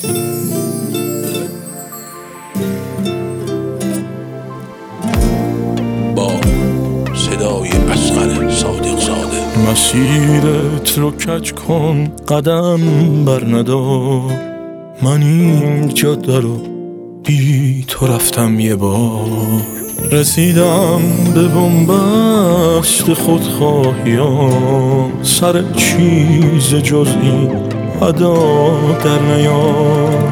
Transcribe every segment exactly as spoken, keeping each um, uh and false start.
با صدای اصغر صادق زاده. مسیرت رو کج کن، قدم بر ندار. من این جاده رو بی تو رفتم یه بار. رسیدم به بنبست خودخواهیام، سر چیز جز این ادا در نیار.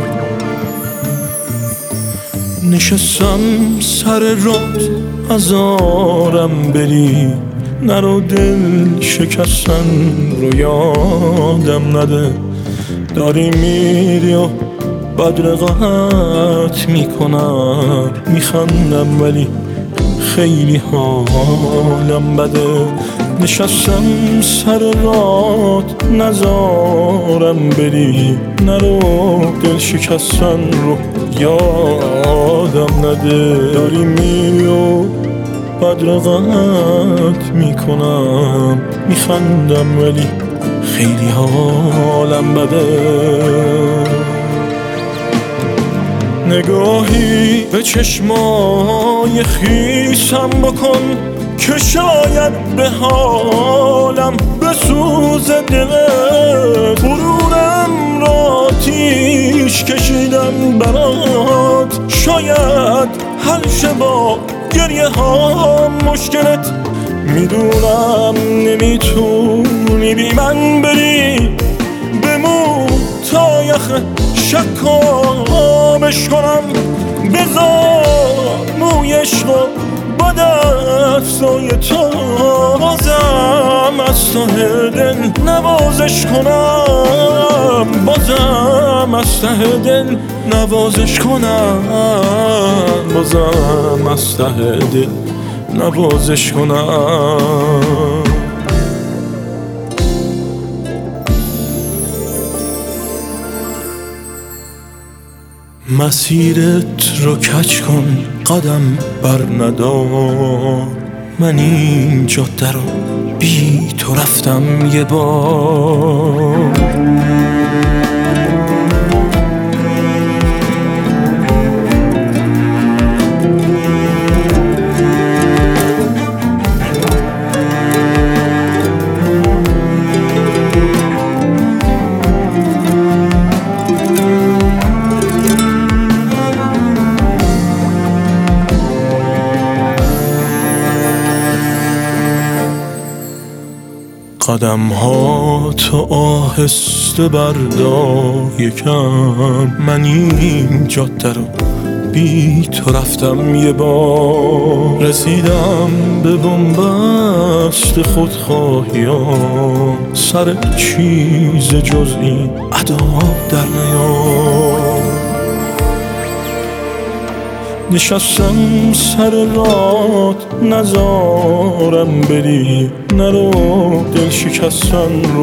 نشستم سر رات ازارم بری، نرو دل شکستن رو یادم نده. داری میری و بدرقت میکنم، میخندم ولی خیلی حالم بده. نشستم سر رات نزارم بری، نرو دل شکستن رو یادم نده. داری میری و بدرقت میکنم، میخندم ولی خیلی حالم بده. نگاهی به چشمای خیسم بکن که شاید به حالم بسوز دلت. غرورم را آتیش کشیدم برات، شاید حل شه با گریه ها مشکلت. میدونم نمیتونی بی من بری، بمون تا یخ شکابش کنم. بذار موی عشق و با دستای تو بازم از ته دل نوازش کنم. بازم از ته دل نوازش کنم. بازم از ته دل نوازش کنم. مسیرت رو کج کن، قدم بر ندار. من این جاده رو بی تو رفتم یه بار. قدم ها تو آهسته بردار یکم. من این جاده رو بی تو رفتم یه بار. رسیدم به بنبست خودخواهیام، سر چیز جز این ادا در نیار. نشستم سر رات نزارم بری، نرو دل شکستن رو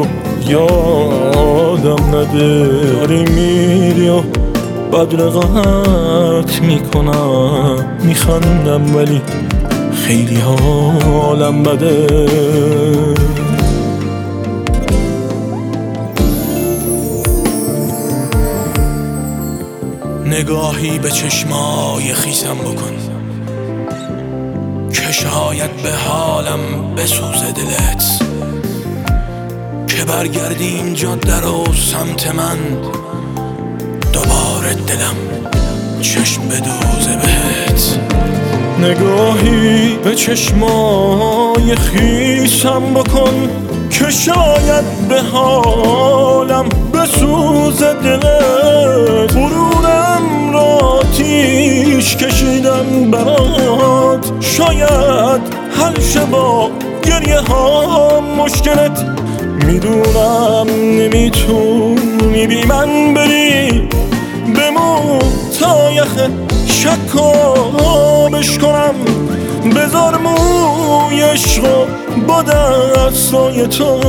یادم نده. داری میری و بدرقت میکنم، میخندم ولی خیلی حالم بده. نگاهی به چشمای خیسم بکن که شاید به حالم بسوزه دلت. که برگردی این جاده رو سمت من، دوباره دلم چشم بدوزه بهت. نگاهی به چشمای خیسم بکن که شاید به حالم بسوزه دلت. غرورم را آتیش کشیدم برات، شاید حل شه با گریه ها مشکلت. میدونم نمیتونی بی من بری، بمون تا یخ شکابش کنم. بذار موی عشق و با دستای تو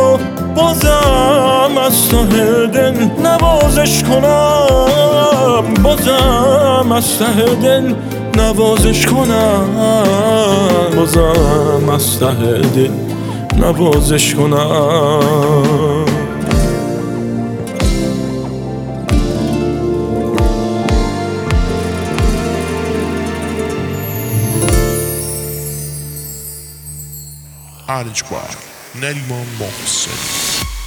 بازم از ته دل نوازش کنم. بازم از ته دل نوازش کنم. بازم از ته دل نوازش کنم. ارجبار نریمان محسن.